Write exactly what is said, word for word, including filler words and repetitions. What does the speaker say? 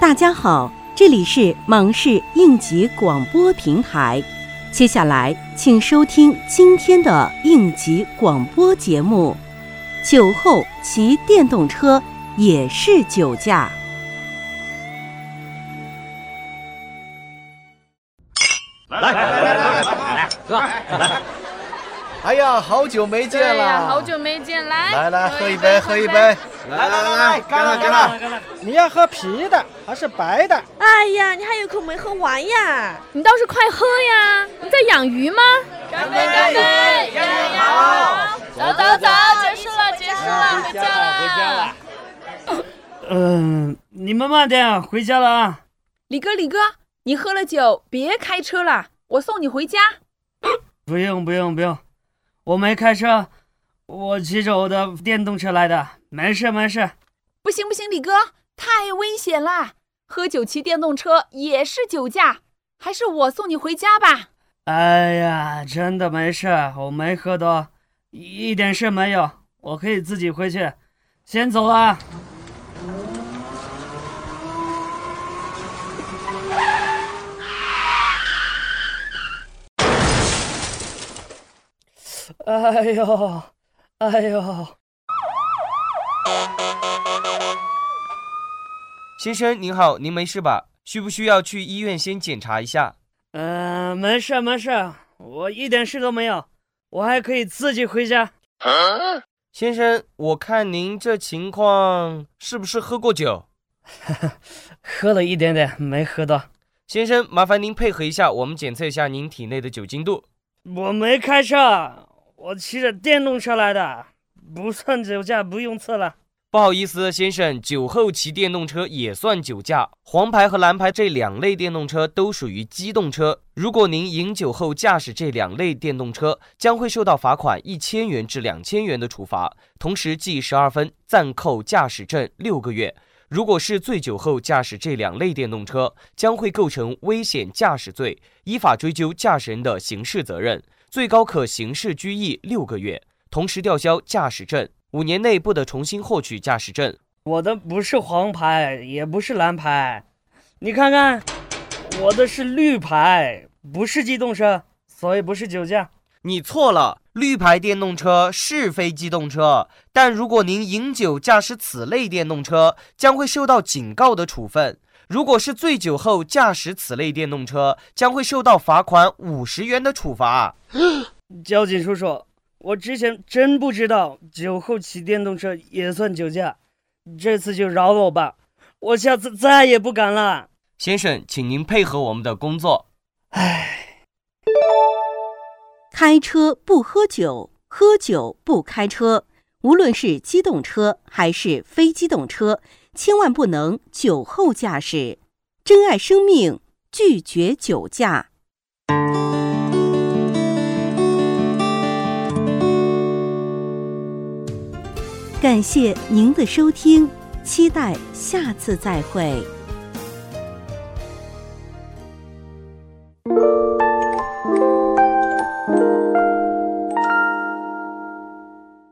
大家好，这里是芒市应急广播平台，接下来请收听今天的应急广播节目。酒后骑电动车也是酒驾。 来来来来来来，哥，来！ 哎呀，好久没见了！ 对呀，好久没见，来来来，喝一杯，喝一杯！来来来来，干了干了！ 你要喝啤的还是白的？ 哎呀，你还有口没喝完呀！ 你倒是快喝呀！你在养鱼吗？干杯干杯！干杯好！走走走，结束了结束了，回家了回家了。 嗯，你们慢点，回家了啊！ 李哥李哥，你喝了酒别开车了，我送你回家。 不用不用不用，我没开车，我骑着我的电动车来的，没事没事。 不行不行，李哥，太危险了，喝酒骑电动车也是酒驾，还是我送你回家吧。 哎呀，真的没事，我没喝多，一点事没有，我可以自己回去，先走了。哎呦，哎呦！ 先生您好，您没事吧？需不需要去医院先检查一下？ 嗯、呃，没事没事，我一点事都没有，我还可以自己回家。 啊、先生，我看您这情况是不是喝过酒？ 喝了一点点，没喝多。 先生，麻烦您配合一下，我们检测一下您体内的酒精度。 我没开车，我骑着电动车来的，不算酒驾，不用测了。 不好意思，先生，酒后骑电动车也算酒驾。黄牌和蓝牌这两类电动车都属于机动车。如果您饮酒后驾驶这两类电动车，将会受到罚款一千元至两千元的处罚，同时记十二分，暂扣驾驶证六个月。如果是醉酒后驾驶这两类电动车，将会构成危险驾驶罪，依法追究驾驶人的刑事责任，最高可刑事拘役六个月，同时吊销驾驶证。五年内不得重新获取驾驶证。 我的不是黄牌，也不是蓝牌，你看看，我的是绿牌，不是机动车，所以不是酒驾。 你错了，绿牌电动车是非机动车，但如果您饮酒驾驶此类电动车，将会受到警告的处分。如果是醉酒后驾驶此类电动车，将会受到罚款五十元的处罚。 交警叔叔，我之前真不知道酒后骑电动车也算酒驾，这次就饶了我吧，我下次再也不敢了。 先生，请您配合我们的工作。 唉， 开车不喝酒，喝酒不开车，无论是机动车还是非机动车，千万不能酒后驾驶。珍爱生命，拒绝酒驾。感谢您的收听，期待下次再会。